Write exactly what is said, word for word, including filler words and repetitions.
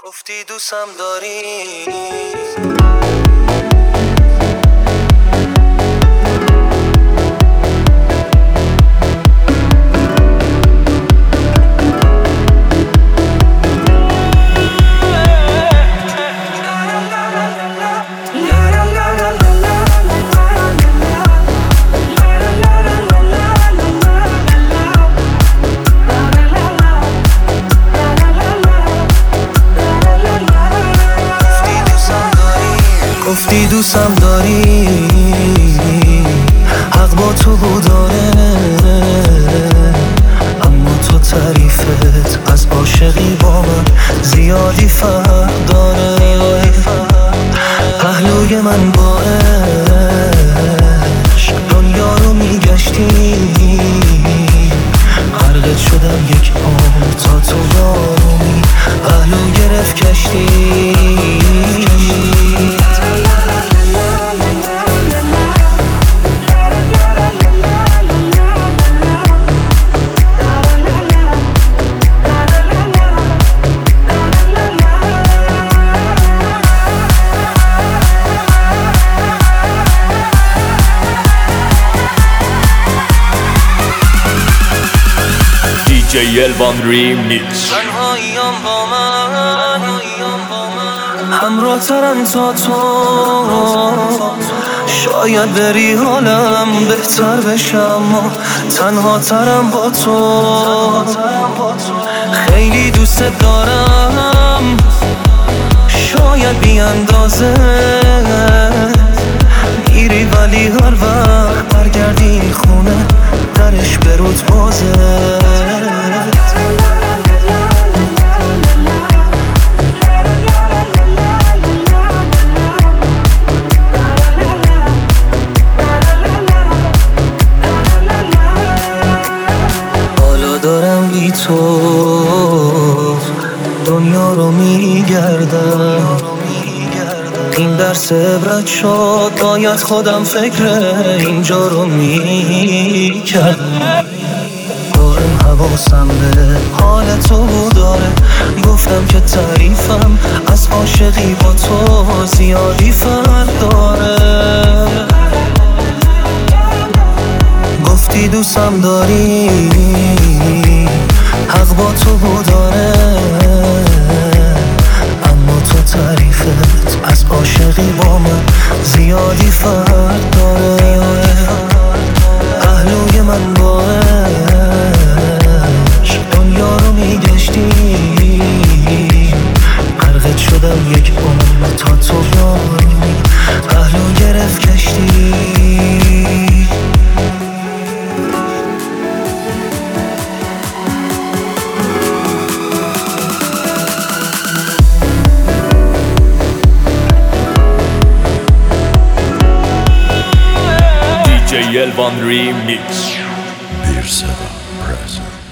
گفتی دوستم داری. گفتی دوستم داری، حق با تو بوداره، اما تو تعریفت از عاشقی با من زیادی فرق داره. پهلوی من با عشق دنیا رو میگشتی، غرقت شدم یک عمر تا تو یارومی پهلو گرفت کشتی. دی جی الوان ریمیکس. تنهاییام با من همراه ترم تا تو، شاید بری حالم بهتر بشه، اما تنها ترم با تو. خیلی دوست دارم، شاید بی اندازه میری، ولی هر وقت برگردی خونه درش برود بازه. دارم بی تو دنیا رو میگردم، این درس عبرت شد، باید خودم فکر اینجا رو میکردم. دارم حواسم به حال تو داره، گفتم که تعریفم از عاشقی با تو زیادی فرق داره. گفتی دوستم داری، حق با تو بوداره، اما تو تعریفت از عاشقی با من زیادی فرق داره. پهلوی من با عشق دنیا رو میگشتی، غرقت شدم یک عمر تا تو یارومی پهلو گرفت کشتی. دی جی الوان ریمیکس. Bir Seda present.